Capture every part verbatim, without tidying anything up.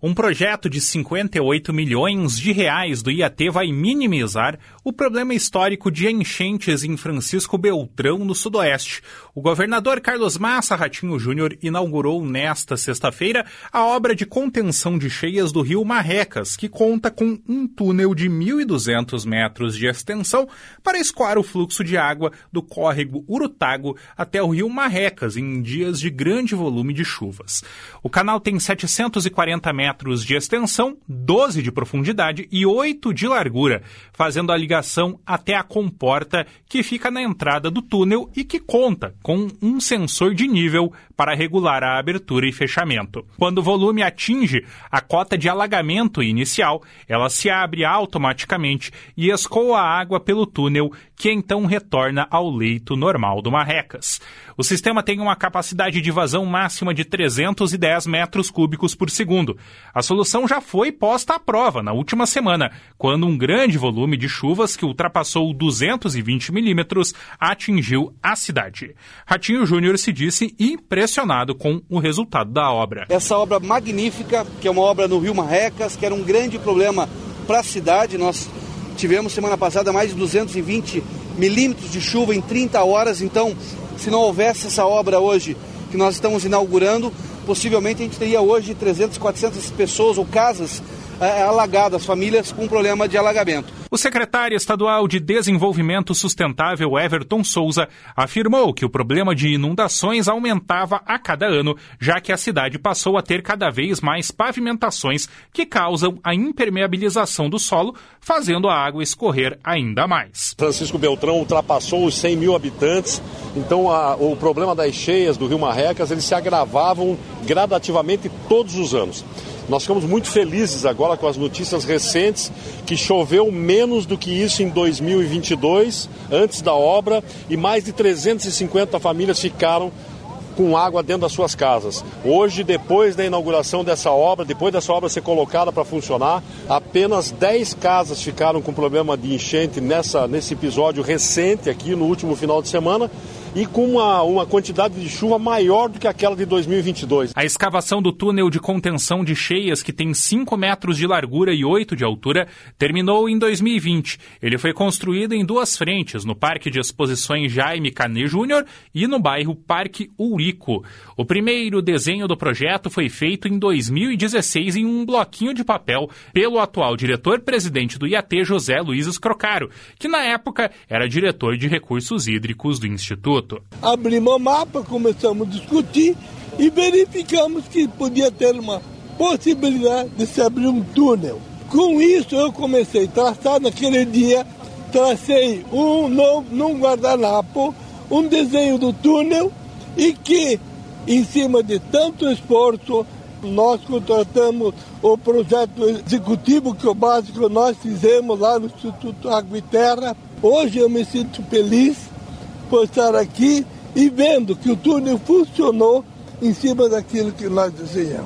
Um projeto de cinquenta e oito milhões de reais do I A T vai minimizar o problema histórico de enchentes em Francisco Beltrão, no sudoeste. O governador Carlos Massa Ratinho Júnior inaugurou nesta sexta-feira a obra de contenção de cheias do rio Marrecas, que conta com um túnel de mil e duzentos metros de extensão para escoar o fluxo de água do córrego Urutago até o rio Marrecas em dias de grande volume de chuvas. O canal tem setecentos e quarenta metros de extensão, doze de profundidade e oito de largura, fazendo a ligação até a comporta que fica na entrada do túnel e que conta com um sensor de nível para regular a abertura e fechamento. Quando o volume atinge a cota de alagamento inicial, ela se abre automaticamente e escoa a água pelo túnel, que então retorna ao leito normal do Marrecas. O sistema tem uma capacidade de vazão máxima de trezentos e dez metros cúbicos por segundo. A solução já foi posta à prova na última semana, quando um grande volume de chuvas que ultrapassou duzentos e vinte milímetros atingiu a cidade. Ratinho Júnior se disse impressionado com o resultado da obra. Essa obra magnífica, que é uma obra no rio Marrecas, que era um grande problema para a cidade. Nós tivemos semana passada mais de duzentos e vinte milímetros de chuva em trinta horas, então se não houvesse essa obra hoje que nós estamos inaugurando, possivelmente a gente teria hoje trezentas, quatrocentas pessoas ou casas é, alagadas, famílias com problema de alagamento. O secretário estadual de Desenvolvimento Sustentável, Everton Souza, afirmou que o problema de inundações aumentava a cada ano, já que a cidade passou a ter cada vez mais pavimentações que causam a impermeabilização do solo, fazendo a água escorrer ainda mais. Francisco Beltrão ultrapassou os cem mil habitantes, então a, o problema das cheias do rio Marrecas, eles se agravavam gradativamente todos os anos. Nós ficamos muito felizes agora com as notícias recentes que choveu menos do que isso em dois mil e vinte e dois, antes da obra, e mais de trezentas e cinquenta famílias ficaram com água dentro das suas casas. Hoje, depois da inauguração dessa obra, depois dessa obra ser colocada para funcionar, apenas dez casas ficaram com problema de enchente nessa, nesse episódio recente aqui no último final de semana, e com uma, uma quantidade de chuva maior do que aquela de dois mil e vinte e dois. A escavação do túnel de contenção de cheias, que tem cinco metros de largura e oito de altura, terminou em dois mil e vinte. Ele foi construído em duas frentes, no Parque de Exposições Jaime Canet Júnior e no bairro Parque Ourico. O primeiro desenho do projeto foi feito em dois mil e dezesseis em um bloquinho de papel pelo atual diretor-presidente do I A T, José Luiz Escrocaro, que na época era diretor de recursos hídricos do Instituto. Abrimos o mapa, começamos a discutir e verificamos que podia ter uma possibilidade de se abrir um túnel. Com isso eu comecei a traçar, naquele dia, tracei um, num guardanapo um desenho do túnel e que, em cima de tanto esforço, nós contratamos o projeto executivo, que é o básico nós fizemos lá no Instituto Água e Terra. Hoje eu me sinto feliz por estar aqui e vendo que o túnel funcionou em cima daquilo que nós desenhamos.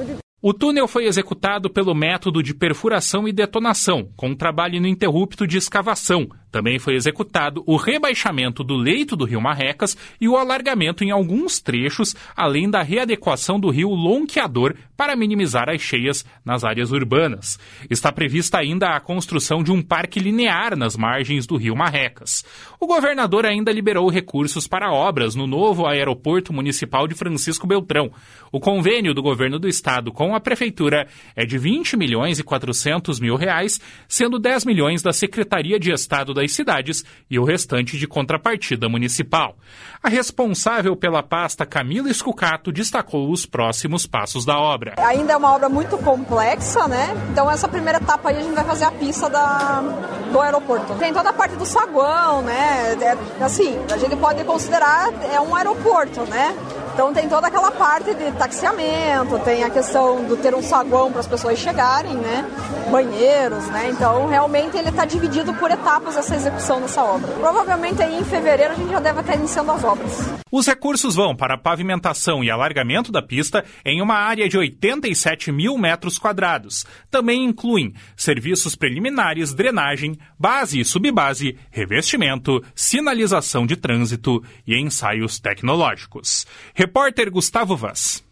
O túnel foi executado pelo método de perfuração e detonação, com trabalho ininterrupto de escavação. Também foi executado o rebaixamento do leito do rio Marrecas e o alargamento em alguns trechos, além da readequação do rio Lonqueador para minimizar as cheias nas áreas urbanas. Está prevista ainda a construção de um parque linear nas margens do rio Marrecas. O governador ainda liberou recursos para obras no novo aeroporto municipal de Francisco Beltrão. O convênio do governo do estado com a prefeitura é de vinte milhões e quatrocentos mil reais, sendo dez milhões da Secretaria de Estado das Cidades e o restante de contrapartida municipal. A responsável pela pasta, Camila Escucato, destacou os próximos passos da obra. Ainda é uma obra muito complexa, né? Então essa primeira etapa aí a gente vai fazer a pista da, do aeroporto. Tem toda a parte do saguão, né? É, assim, a gente pode considerar é um aeroporto, né? Então tem toda aquela parte de taxiamento, tem a questão de ter um saguão para as pessoas chegarem, né? Banheiros, né? Então realmente ele está dividido por etapas essa execução dessa obra. Provavelmente aí em fevereiro a gente já deve estar iniciando as obras. Os recursos vão para a pavimentação e alargamento da pista em uma área de oitenta e sete mil metros quadrados. Também incluem serviços preliminares, drenagem, base e subbase, revestimento, sinalização de trânsito e ensaios tecnológicos. Repórter Gustavo Vaz.